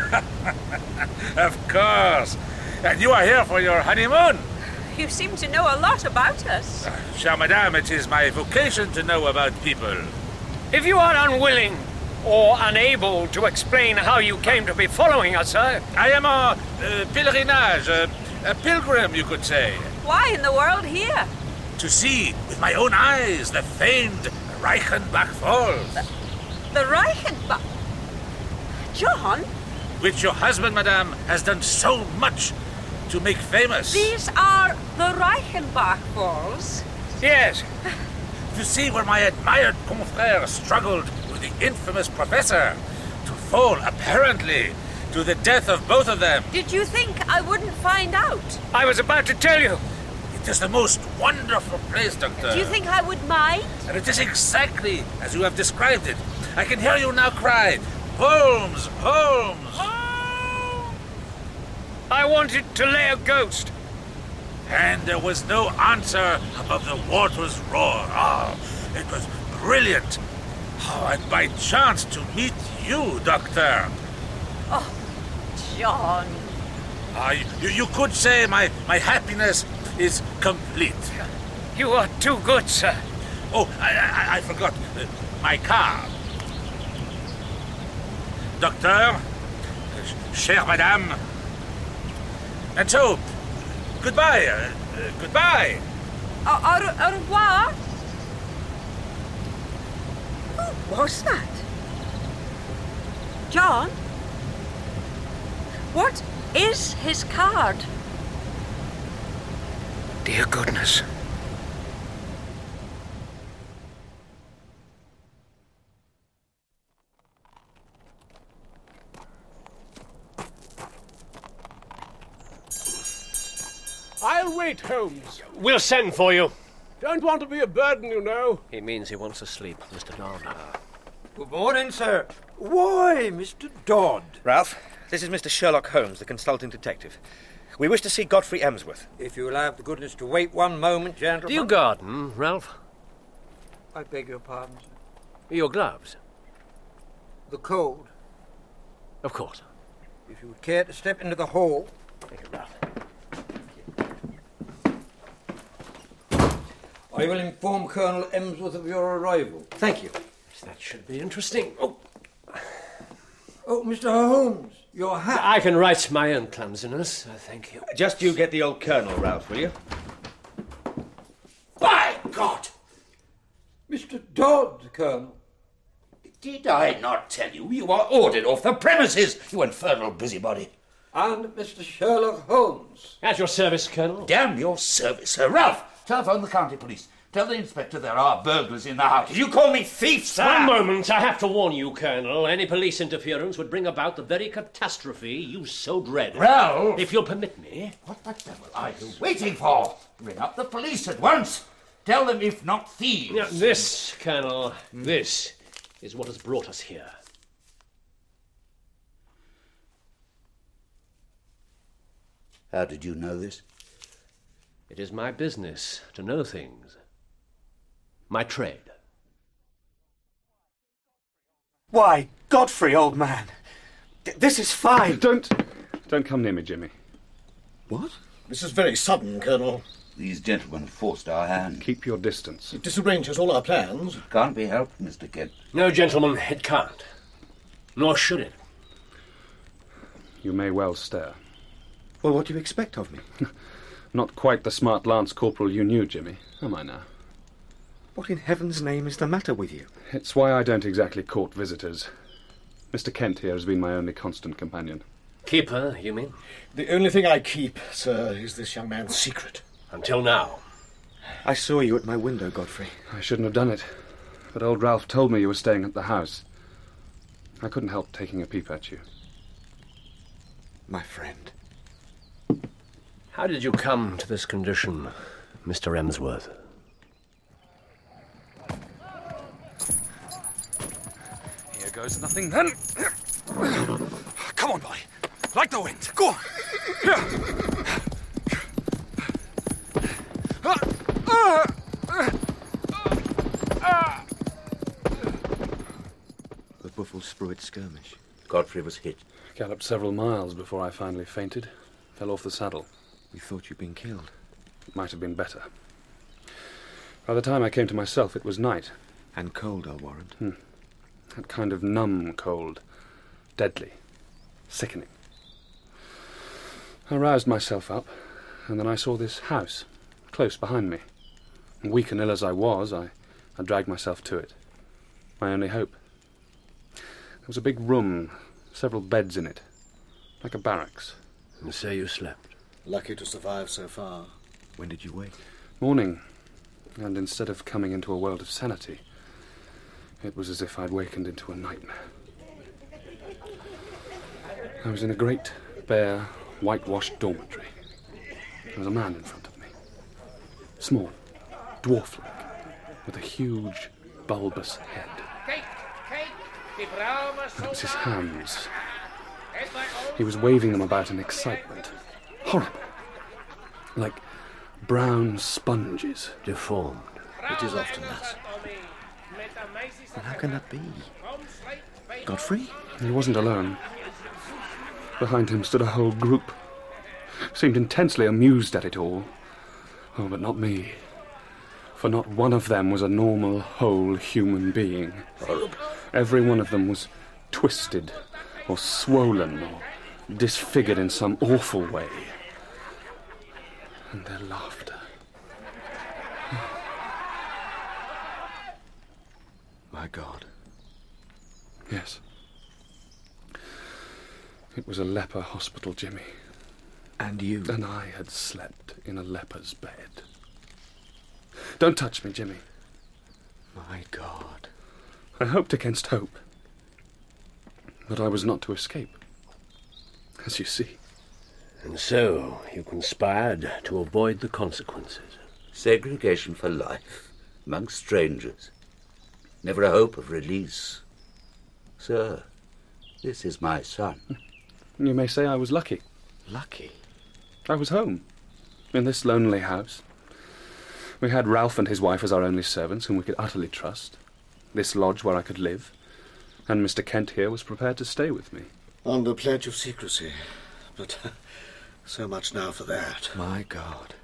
Of course. And you are here for your honeymoon. You seem to know a lot about us. Uh, chère madame, it is my vocation to know about people. If you are unwilling or unable to explain how you came to be following us, sir... I am a uh, pèlerinage, a, a pilgrim, you could say. Why in the world here? To see with my own eyes the famed Reichenbach Falls. The, the Reichenbach? John? Which your husband, madame, has done so much to make famous. These are the Reichenbach Falls? Yes. To see where my admired confrère struggled with the infamous professor, to fall, apparently, to the death of both of them. Did you think I wouldn't find out? I was about to tell you. It is the most wonderful place, Doctor. Do you think I would mind? And it is exactly as you have described it. I can hear you now cry, Holmes, Holmes! Oh! I wanted to lay a ghost. And there was no answer above the water's roar. Ah, oh, it was brilliant. Oh, and by chance to meet you, Doctor. Oh, John. Ah, you, you could say my, my happiness is complete. You are too good, sir. Oh, I, I, I forgot. Uh, my car. Doctor, uh, chère madame. And so, goodbye, uh, uh, goodbye. Au, au, au revoir. Who was that? John? What is his card? Dear goodness. I'll wait, Holmes. We'll send for you. Don't want to be a burden, you know. He means he wants to sleep, Mister Dodd. Good morning, sir. Why, Mister Dodd? Ralph, this is Mister Sherlock Holmes, the consulting detective. We wish to see Godfrey Emsworth. If you will have the goodness to wait one moment, gentlemen. Do you garden, Ralph? I beg your pardon, sir. Your gloves? The cold. Of course. If you would care to step into the hall. Thank you, Ralph. I will inform Colonel Emsworth of your arrival. Thank you. That should be interesting. Oh, oh Mister Holmes, your hat. I can right my own clumsiness, uh, thank you. Just you get the old Colonel, Ralph, will you? By God! Mister Dodd, Colonel. Did I not tell you you are ordered off the premises, you infernal busybody? And Mister Sherlock Holmes. At your service, Colonel. Damn your service, sir. Ralph, telephone the county police. Tell the inspector there are burglars in the house. Did you call me thief, sir? One moment. I have to warn you, Colonel. Any police interference would bring about the very catastrophe you so dread. Ralph! If you'll permit me. What the devil are you waiting for? Ring up the police at once. Tell them if not thieves. Now, this, Colonel, mm. this is what has brought us here. How did you know this? It is my business to know things. My trade. Why, Godfrey, old man. D- this is fine. Don't... Don't come near me, Jimmy. What? This is very sudden, Colonel. These gentlemen forced our hand. Keep your distance. It disarranges all our plans. It can't be helped, Mister Kent. No, gentlemen, it can't. Nor should it. You may well stare. Well, what do you expect of me? Not quite the smart lance corporal you knew, Jimmy, am I now? What in heaven's name is the matter with you? It's why I don't exactly court visitors. Mister Kent here has been my only constant companion. Keeper, you mean? The only thing I keep, sir, is this young man's secret. Until now. I saw you at my window, Godfrey. I shouldn't have done it. But old Ralph told me you were staying at the house. I couldn't help taking a peep at you. My friend. How did you come to this condition, Mister Emsworth? Here goes nothing then. Come on, boy. Like the wind. Go on. The Buffelsprewit skirmish. Godfrey was hit. Galloped several miles before I finally fainted. Fell off the saddle. We thought you'd been killed. It might have been better. By the time I came to myself, it was night. And cold, I'll warrant. Hmm. That kind of numb cold. Deadly. Sickening. I roused myself up, and then I saw this house, close behind me. And weak and ill as I was, I, I dragged myself to it. My only hope. There was a big room, several beds in it, like a barracks. And so you slept? Lucky to survive so far. When did you wake? Morning. And instead of coming into a world of sanity, it was as if I'd wakened into a nightmare. I was in a great, bare, whitewashed dormitory. There was a man in front of me. Small, dwarf-like, with a huge, bulbous head. And it was his hands. He was waving them about in excitement. Horrible. Like brown sponges. Deformed. It is often thus. And how can that be? Godfrey? He wasn't alone. Behind him stood a whole group. Seemed intensely amused at it all. Oh, but not me. For not one of them was a normal, whole human being. Horrible. Every one of them was twisted, or swollen, or disfigured in some awful way. And their laughter. My God. Yes. It was a leper hospital, Jimmy. And you? And I had slept in a leper's bed. Don't touch me, Jimmy. My God. I hoped against hope. But I was not to escape. As you see. And so you conspired to avoid the consequences. Segregation for life, amongst strangers. Never a hope of release. Sir, this is my son. You may say I was lucky. Lucky? I was home, in this lonely house. We had Ralph and his wife as our only servants, whom we could utterly trust. This lodge where I could live. And Mister Kent here was prepared to stay with me. Under pledge of secrecy. But so much now for that. My God.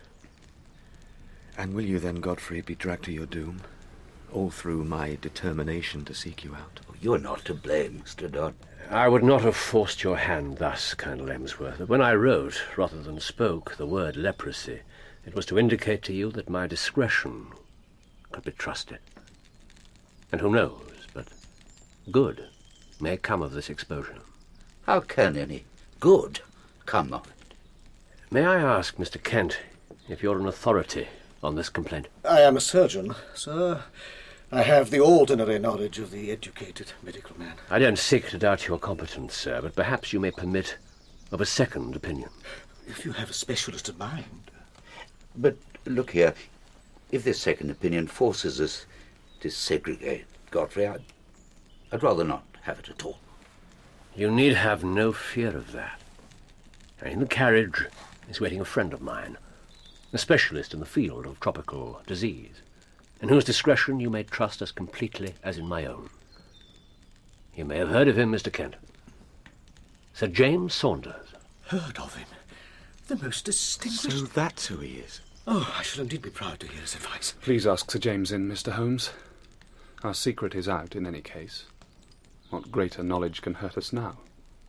And will you then, Godfrey, be dragged to your doom? All through my determination to seek you out? Oh, you're not to blame, Mister Dodd. I would not have forced your hand thus, Colonel Emsworth. When I wrote, rather than spoke, the word leprosy, it was to indicate to you that my discretion could be trusted. And who knows, but good may come of this exposure. How can any good come of it? May I ask, Mister Kent, if you're an authority on this complaint? I am a surgeon, sir. I have the ordinary knowledge of the educated medical man. I don't seek to doubt your competence, sir, but perhaps you may permit of a second opinion. If you have a specialist in mind. But look here, if this second opinion forces us to segregate, Godfrey, I'd, I'd rather not have it at all. You need have no fear of that. In the carriage is waiting a friend of mine, a specialist in the field of tropical disease, in whose discretion you may trust as completely as in my own. You may have heard of him, Mister Kent. Sir James Saunders. Heard of him? The most distinguished... So that's who he is. Oh, I shall indeed be proud to hear his advice. Please ask Sir James in, Mister Holmes. Our secret is out in any case. What greater knowledge can hurt us now?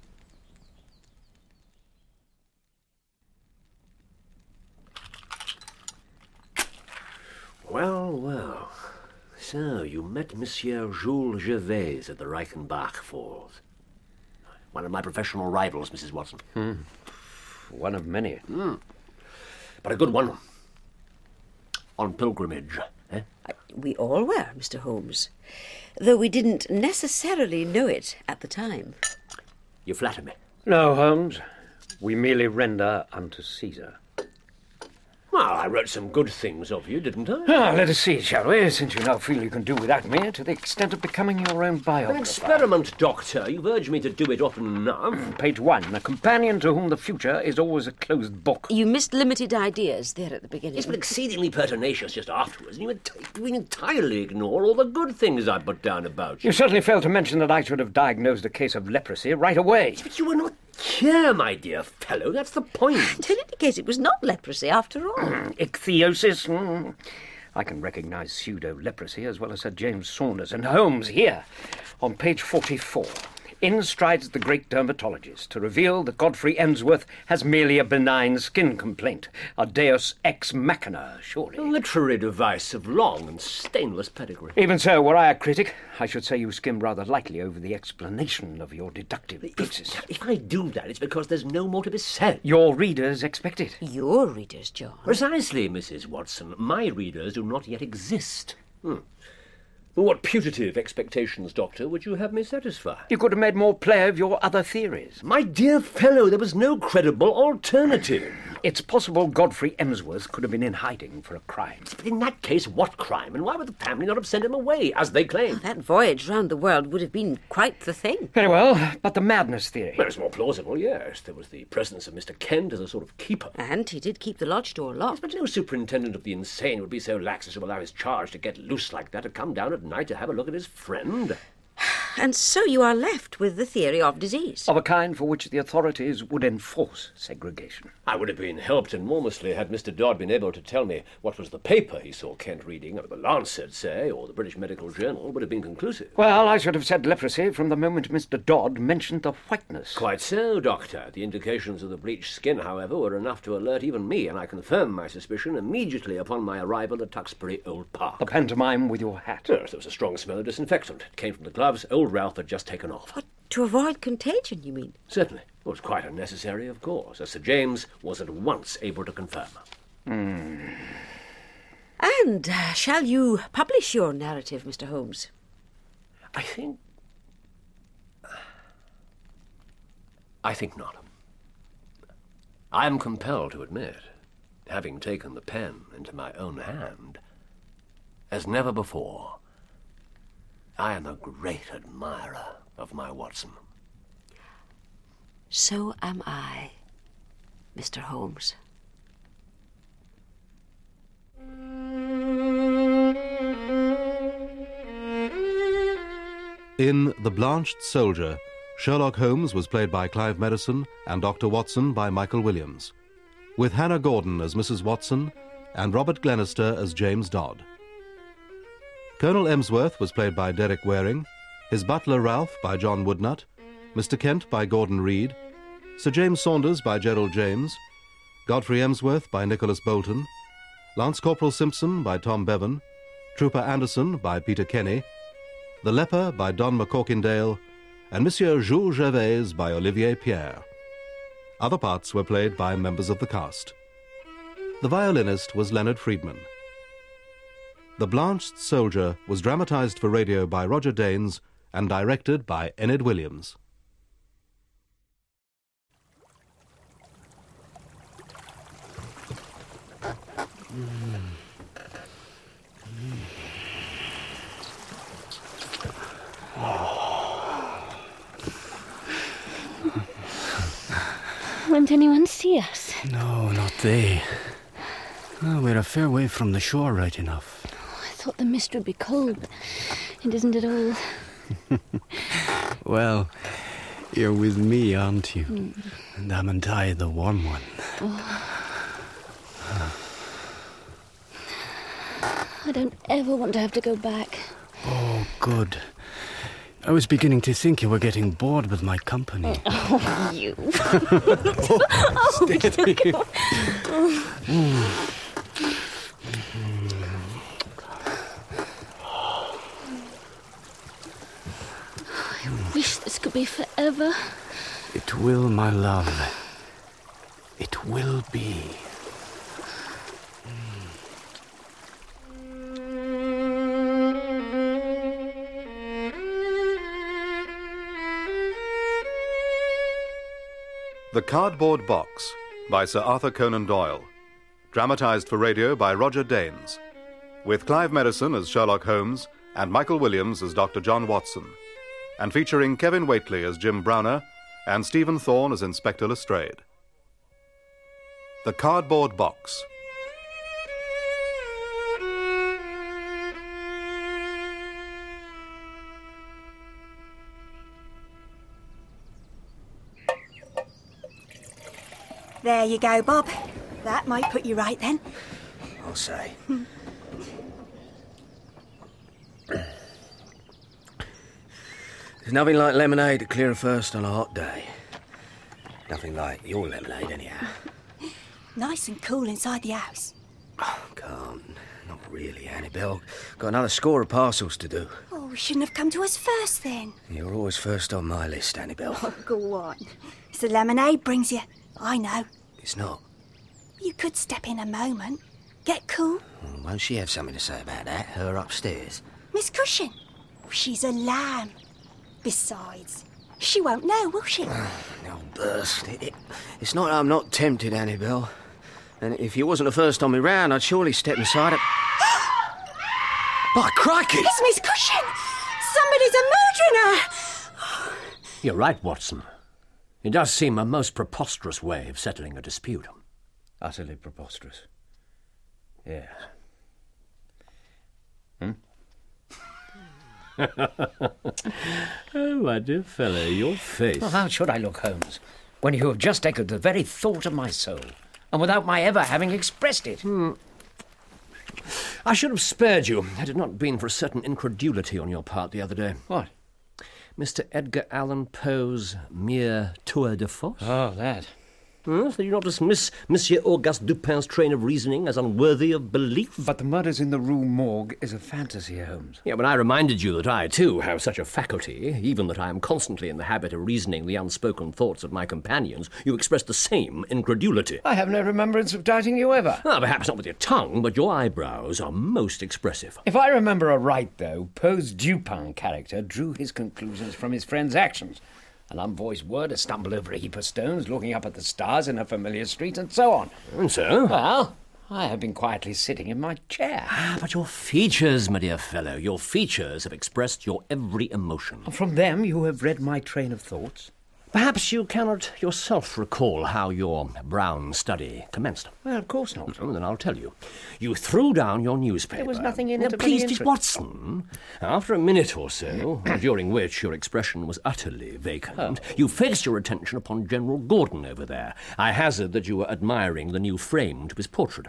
Well, well. So, you met Monsieur Jules Gervais at the Reichenbach Falls. One of my professional rivals, Missus Watson. Hmm. One of many. Hmm. But a good one. On pilgrimage, eh? We all were, Mister Holmes, though we didn't necessarily know it at the time. You flatter me. No, Holmes. We merely render unto Caesar. Well, I wrote some good things of you, didn't I? Ah, let us see, shall we, since you now feel you can do without me to the extent of becoming your own biographer. An experiment, Doctor. You've urged me to do it often enough. Page one, a companion to whom the future is always a closed book. You missed limited ideas there at the beginning. Yes, but exceedingly pertinacious just afterwards, and you ent- you entirely ignore all the good things I put down about you. You certainly failed to mention that I should have diagnosed a case of leprosy right away. But you were not here, my dear fellow. That's the point. To indicate it was not leprosy after all. Ichthyosis. Mm. I can recognise pseudo-leprosy as well as Sir James Saunders. And Holmes, here, on page forty-four. In strides the great dermatologist to reveal that Godfrey Emsworth has merely a benign skin complaint, a deus ex machina, surely. A literary device of long and stainless pedigree. Even so, were I a critic, I should say you skimmed rather lightly over the explanation of your deductive basis. If, if I do that, it's because there's no more to be said. Your readers expect it. Your readers, John. Precisely, Missus Watson. My readers do not yet exist. Hmm. What putative expectations, Doctor, would you have me satisfy? You could have made more play of your other theories. My dear fellow, there was no credible alternative. It's possible Godfrey Emsworth could have been in hiding for a crime. But in that case, what crime? And why would the family not have sent him away, as they claim? Oh, that voyage round the world would have been quite the thing. Very well, but the madness theory? Well, it's more plausible, yes. There was the presence of Mister Kent as a sort of keeper. And he did keep the lodge door locked. Yes, but no superintendent of the insane would be so lax as to allow his charge to get loose like that, to come down at night to have a look at his friend. And so you are left with the theory of disease. Of a kind for which the authorities would enforce segregation. I would have been helped enormously had Mister Dodd been able to tell me what was the paper he saw Kent reading. The Lancet, say, or the British Medical Journal would have been conclusive. Well, I should have said leprosy from the moment Mister Dodd mentioned the whiteness. Quite so, Doctor. The indications of the bleached skin, however, were enough to alert even me, and I confirmed my suspicion immediately upon my arrival at Tuxbury Old Park. The pantomime with your hat. Yes, there was a strong smell of disinfectant. It came from the gloves old Ralph had just taken off. What, to avoid contagion, you mean? Certainly. It was quite unnecessary, of course, as Sir James was at once able to confirm. Mm. And uh, shall you publish your narrative, Mister Holmes? I think... I think not. I am compelled to admit, having taken the pen into my own hand, as never before, I am a great admirer of my Watson. So am I, Mister Holmes. In The Blanched Soldier, Sherlock Holmes was played by Clive Medicine and Doctor Watson by Michael Williams, with Hannah Gordon as Missus Watson and Robert Glenister as James Dodd. Colonel Emsworth was played by Derek Waring, his butler Ralph by John Woodnut, Mister Kent by Gordon Reed, Sir James Saunders by Gerald James, Godfrey Emsworth by Nicholas Bolton, Lance Corporal Simpson by Tom Bevan, Trooper Anderson by Peter Kenny, The Leper by Don McCorkindale, and Monsieur Jules Gervais by Olivier Pierre. Other parts were played by members of the cast. The violinist was Leonard Friedman. The Blanched Soldier was dramatized for radio by Roger Danes and directed by Enid Williams. Won't anyone see us? No, not they. Oh, we're a fair way from the shore, right enough. Oh, I thought the mist would be cold, but it isn't at all. Well, you're with me, aren't you? Mm. And haven't I the warm one? Oh. I don't ever want to have to go back. Oh, good. I was beginning to think you were getting bored with my company. Oh, you. Oh, steady. Oh. Mm. I wish this could be forever. It will, my love. It will be. The Cardboard Box by Sir Arthur Conan Doyle, dramatized for radio by Roger Danes, with Clive Medicine as Sherlock Holmes and Michael Williams as Doctor John Watson, and featuring Kevin Whately as Jim Browner and Stephen Thorne as Inspector Lestrade. The Cardboard Box. There you go, Bob. That might put you right then. I'll say. There's nothing like lemonade to clear a thirst on a hot day. Nothing like your lemonade, anyhow. Nice and cool inside the house. Oh, can't. Not really, Annabelle. Got another score of parcels to do. Oh, you shouldn't have come to us first, then. You're always first on my list, Annabelle. Oh, go on. It's the lemonade brings you. I know. It's not. You could step in a moment. Get cool. Well, won't she have something to say about that? Her upstairs. Miss Cushing. She's a lamb. Besides, she won't know, will she? No burst. It, it, it's not that I'm not tempted, Annabelle. And if you wasn't the first on me round, I'd surely step inside it. By crikey! It's Miss Cushing! Somebody's a-murdering her! You're right, Watson. It does seem a most preposterous way of settling a dispute. Utterly preposterous. Yes. Hmm? Oh, my dear fellow, your face. Well, how should I look, Holmes, when you have just echoed the very thought of my soul, and without my ever having expressed it? Hmm. I should have spared you had it not been for a certain incredulity on your part the other day. What? Mister Edgar Allan Poe's mere tour de force? Oh, that. Yes, did you not dismiss Monsieur Auguste Dupin's train of reasoning as unworthy of belief? But the murders in the Rue Morgue is a fantasy, Holmes. Yeah, but I reminded you that I, too, have such a faculty, even that I am constantly in the habit of reasoning the unspoken thoughts of my companions. You expressed the same incredulity. I have no remembrance of doubting you ever. Ah, perhaps not with your tongue, but your eyebrows are most expressive. If I remember aright, though, Poe's Dupin character drew his conclusions from his friend's actions. An unvoiced word, a stumble over a heap of stones, looking up at the stars in a familiar street, and so on. And so? Well, I have been quietly sitting in my chair. Ah, but your features, my dear fellow, your features have expressed your every emotion. From them you have read my train of thoughts? Perhaps you cannot yourself recall how your brown study commenced. Well, of course not. Oh, then I'll tell you. You threw down your newspaper. There was nothing in now, it of please, any did Watson. After a minute or so, during which your expression was utterly vacant, oh. you fixed your attention upon General Gordon over there. I hazard that you were admiring the new frame to his portrait.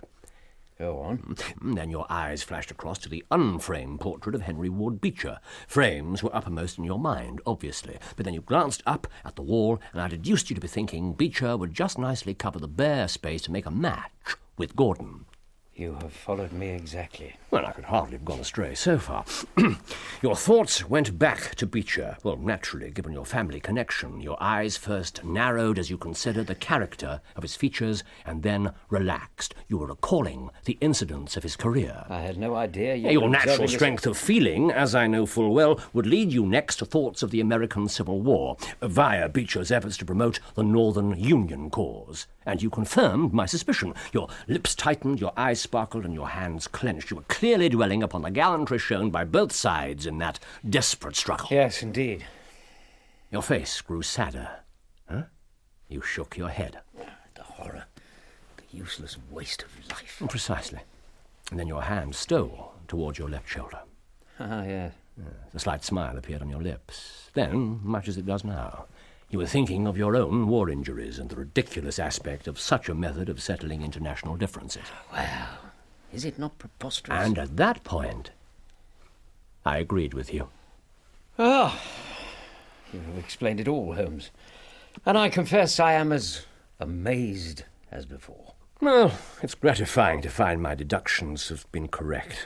Go on. Then your eyes flashed across to the unframed portrait of Henry Ward Beecher. Frames were uppermost in your mind, obviously, but then you glanced up at the wall, and I deduced you to be thinking Beecher would just nicely cover the bare space to make a match with Gordon. You have followed me exactly. Well, I could hardly have gone astray so far. Your thoughts went back to Beecher. Well, naturally, given your family connection, your eyes first narrowed as you considered the character of his features, and then relaxed. You were recalling the incidents of his career. I had no idea you Your were natural observing strength of feeling, as I know full well, would lead you next to thoughts of the American Civil War, via Beecher's efforts to promote the Northern Union cause. And you confirmed my suspicion. Your lips tightened, your eyes sparkled, and your hands clenched. You were clearly dwelling upon the gallantry shown by both sides in that desperate struggle. Yes, indeed. Your face grew sadder. Huh? You shook your head. The horror. The useless waste of life. Precisely. And then your hand stole towards your left shoulder. Ah, yes. A slight smile appeared on your lips. Then, much as it does now, you were thinking of your own war injuries and the ridiculous aspect of such a method of settling international differences. Well, is it not preposterous? And at that point, I agreed with you. Ah, you have explained it all, Holmes. And I confess I am as amazed as before. Well, it's gratifying to find my deductions have been correct.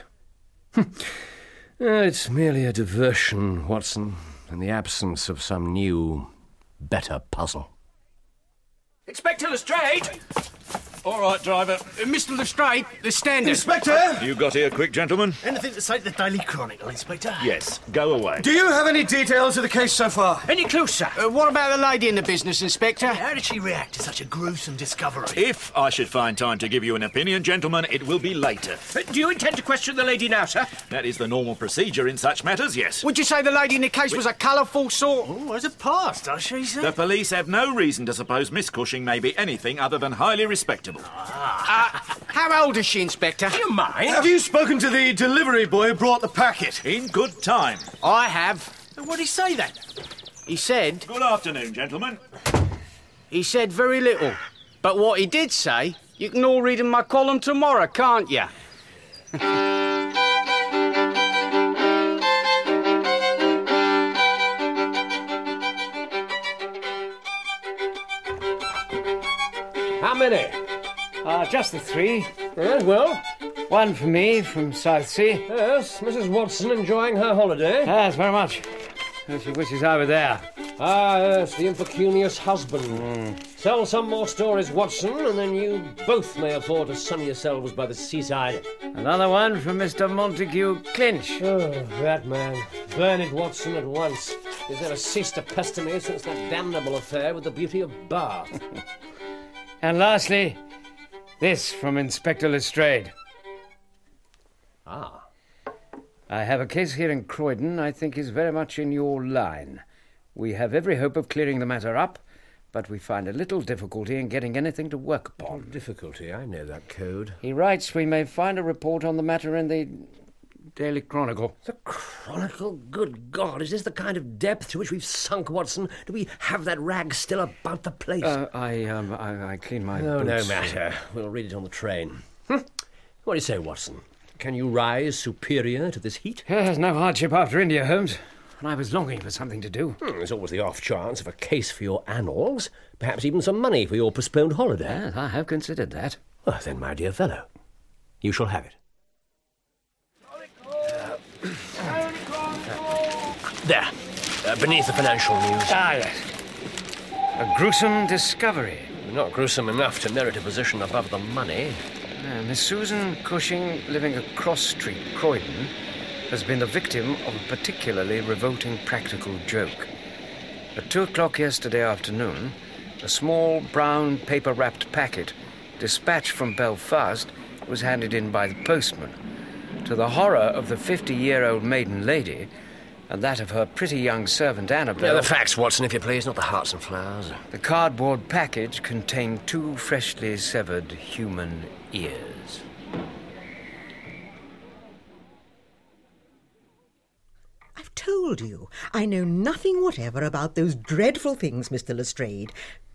It's merely a diversion, Watson, in the absence of some new, better puzzle. Inspector Lestrade! All right, driver. Uh, Mister Lestrade, the standard. Inspector! You got here quick, gentlemen? Anything to say to the Daily Chronicle, Inspector? Yes, go away. Do you have any details of the case so far? Any clues, sir? Uh, what about the lady in the business, Inspector? How did she react to such a gruesome discovery? If I should find time to give you an opinion, gentlemen, it will be later. Uh, do you intend to question the lady now, sir? That is the normal procedure in such matters, yes. Would you say the lady in the case was a colourful sort? Oh, has it passed, does she, sir? The police have no reason to suppose Miss Cushing may be anything other than highly respectable. Ah. Uh, how old is she, Inspector? Do you mind? Have you spoken to the delivery boy who brought the packet? In good time. I have. What did he say then? He said... Good afternoon, gentlemen. He said very little. But what he did say, you can all read in my column tomorrow, can't you? How many? Uh, just the three. Yes, well? One for me from Southsea. Yes, Missus Watson enjoying her holiday. Yes, very much. She wishes I were there. Ah, yes, the impecunious husband. Mm. Tell some more stories, Watson, and then you both may afford to sun yourselves by the seaside. Another one from Mister Montague Clinch. Oh, that man. Burn it, Watson, at once. He's never ceased to pester me since that damnable affair with the Beauty of Bath. And lastly, this from Inspector Lestrade. Ah. I have a case here in Croydon I think is very much in your line. We have every hope of clearing the matter up, but we find a little difficulty in getting anything to work upon. Difficulty? I know that code. He writes we may find a report on the matter in the Daily Chronicle. The Chronicle? Good God, is this the kind of depth to which we've sunk, Watson? Do we have that rag still about the place? Uh, I, um, I, I clean my No, boots. no matter. We'll read it on the train. Hm? What do you say, Watson? Can you rise superior to this heat? Yes, no hardship after India, Holmes. And I was longing for something to do. Hmm, there's always the off chance of a case for your annals. Perhaps even some money for your postponed holiday. Yes, I have considered that. Well, then, my dear fellow, you shall have it. There, uh, beneath the financial news. Ah, yes. A gruesome discovery. Not gruesome enough to merit a position above the money. Uh, Miss Susan Cushing, living across Street, Croydon, has been the victim of a particularly revolting practical joke. At two o'clock yesterday afternoon, a small brown paper-wrapped packet dispatched from Belfast was handed in by the postman. To the horror of the fifty-year-old maiden lady, and that of her pretty young servant Annabel... Yeah, the facts, Watson, if you please, not the hearts and flowers. The cardboard package contained two freshly severed human ears. I've told you, I know nothing whatever about those dreadful things, Mister Lestrade.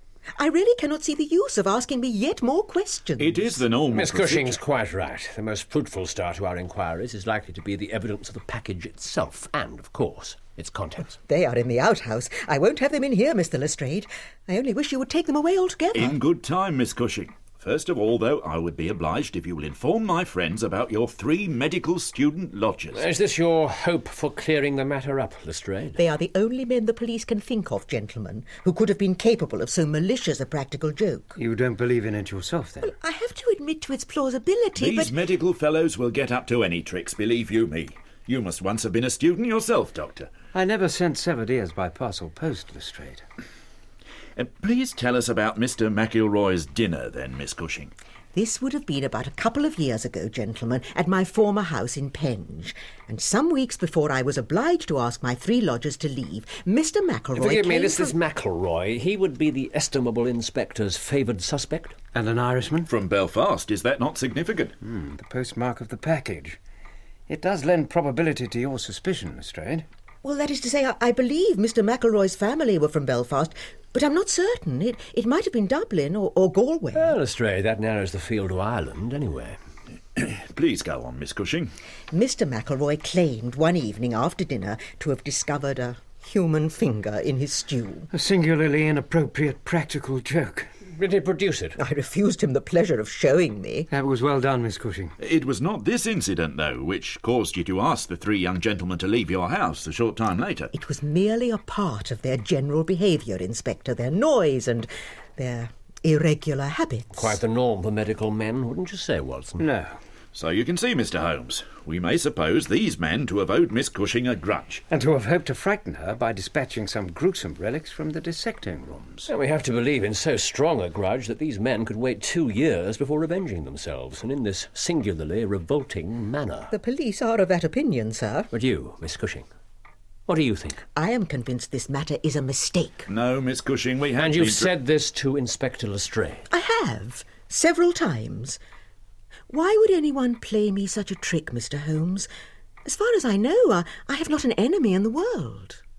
I really cannot see the use of asking me yet more questions. It is the normal Miss procedure. Cushing's quite right. The most fruitful start to our inquiries is likely to be the evidence of the package itself and, of course, its contents. They are in the outhouse. I won't have them in here, Mister Lestrade. I only wish you would take them away altogether. In good time, Miss Cushing. First of all, though, I would be obliged if you will inform my friends about your three medical student lodgers. Is this your hope for clearing the matter up, Lestrade? They are the only men the police can think of, gentlemen, who could have been capable of so malicious a practical joke. You don't believe in it yourself, then? Well, I have to admit to its plausibility, These but... medical fellows will get up to any tricks, believe you me. You must once have been a student yourself, Doctor. I never sent severed ears by parcel post, Lestrade. Uh, please tell us about Mister McIlroy's dinner, then, Miss Cushing. This would have been about a couple of years ago, gentlemen, at my former house in Penge. And some weeks before I was obliged to ask my three lodgers to leave, Mister McIlroy Forgive me, came this from... is McIlroy. He would be the estimable inspector's favoured suspect. And an Irishman? From Belfast. Is that not significant? Hmm, the postmark of the package. It does lend probability to your suspicion, Lestrade. Well, that is to say, I, I believe Mister McIlroy's family were from Belfast, but I'm not certain. It, it might have been Dublin or, or Galway. Well, Lestrade, that narrows the field to Ireland, anyway. Please go on, Miss Cushing. Mister McIlroy claimed one evening after dinner to have discovered a human finger in his stew. A singularly inappropriate practical joke. Did he produce it? I refused him the pleasure of showing me. That was well done, Miss Cushing. It was not this incident, though, which caused you to ask the three young gentlemen to leave your house a short time later. It was merely a part of their general behaviour, Inspector, their noise and their irregular habits. Quite the norm for medical men, wouldn't you say, Watson? No. So you can see, Mister Holmes, we may suppose these men to have owed Miss Cushing a grudge. And to have hoped to frighten her by dispatching some gruesome relics from the dissecting rooms. And we have to believe in so strong a grudge that these men could wait two years before avenging themselves, and in this singularly revolting manner. The police are of that opinion, sir. But you, Miss Cushing, what do you think? I am convinced this matter is a mistake. No, Miss Cushing, we have And you've been... said this to Inspector Lestrade? I have, several times. Why would anyone play me such a trick, Mister Holmes? As far as I know, I, I have not an enemy in the world.